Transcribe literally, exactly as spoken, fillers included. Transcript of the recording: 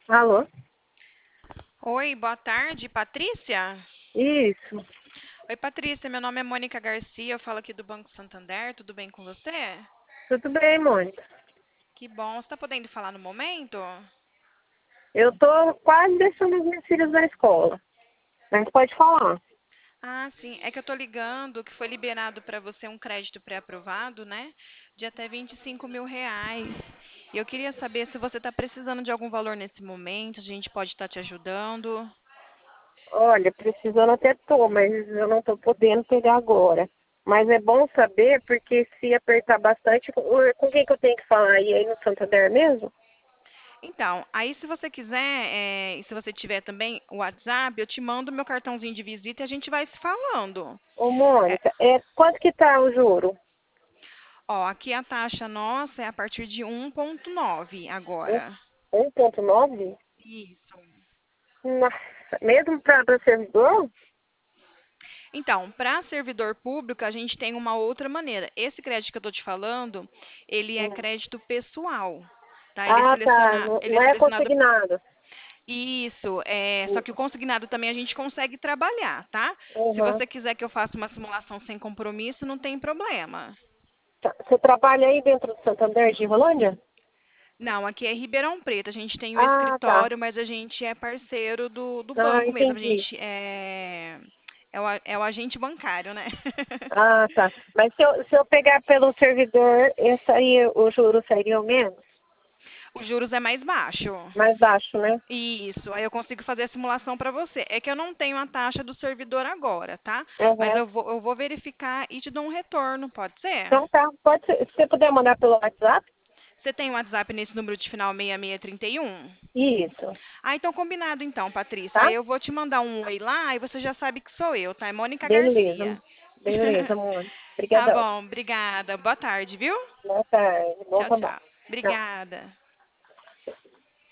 Alô? Oi, boa tarde, Patrícia? Isso. Oi, Patrícia, meu nome é Mônica Garcia, eu falo aqui do Banco Santander, tudo bem com você? Tudo bem, Mônica? Que bom, você está podendo falar no momento? Eu tô quase deixando as minhas filhas na escola. Mas pode falar. Ah, sim, é que eu tô ligando que foi liberado para você um crédito pré-aprovado, né? De até vinte e cinco mil reais. E eu queria saber se você está precisando de algum valor nesse momento, a gente pode estar te ajudando. Olha, precisando até tô, mas eu não tô podendo pegar agora. Mas é bom saber, porque se apertar bastante, com com quem que eu tenho que falar? E aí no Santander mesmo? Então, aí se você quiser, é, e se você tiver também o WhatsApp, eu te mando meu cartãozinho de visita e a gente vai se falando. Ô, É, Mônica, é, quanto que tá o juro? Ó, aqui a taxa nossa é a partir de um vírgula nove Um- agora. 1,9? Isso. Nossa, mesmo para servidor? Então, para servidor público, a gente tem uma outra maneira. Esse crédito que eu estou te falando, ele é Hum. crédito pessoal, tá? Ele é Ah, tá. seleciona, Não, ele não é é selecionado. consignado. Isso, é, só que o consignado também a gente consegue trabalhar, tá? Se Uhum. você quiser que eu faça uma simulação sem compromisso, não tem problema. Tá. Você trabalha aí dentro do Santander de Rolândia? Não, aqui é Ribeirão Preto. A gente tem o Ah, tá. escritório, mas a gente é parceiro do, do Ah, banco mesmo. A entendi. gente é, é, o, a- é o agente bancário, né? Ah, tá. Mas se eu, se eu pegar pelo servidor, esse aí o juro seria o menos? Os juros é mais baixo. Mais baixo, né? Isso, aí eu consigo fazer a simulação para você. É que eu não tenho a taxa do servidor agora, tá? Mas Uhum. eu vou, eu vou verificar e te dou um retorno, pode ser? Então tá. Pode ser, se você puder mandar pelo WhatsApp? Você tem um WhatsApp nesse número de final seis seis três um? Isso. Ah, então combinado então, Patrícia. Tá? Aí eu vou te mandar um oi lá e você já sabe que sou eu, tá? É Mônica Beleza. Garcia. Beleza, amor. Tá Obrigadão. bom, obrigada. Boa tarde, viu? Boa tarde. Bom Tchau, trabalho. tchau. Tchau. Obrigada.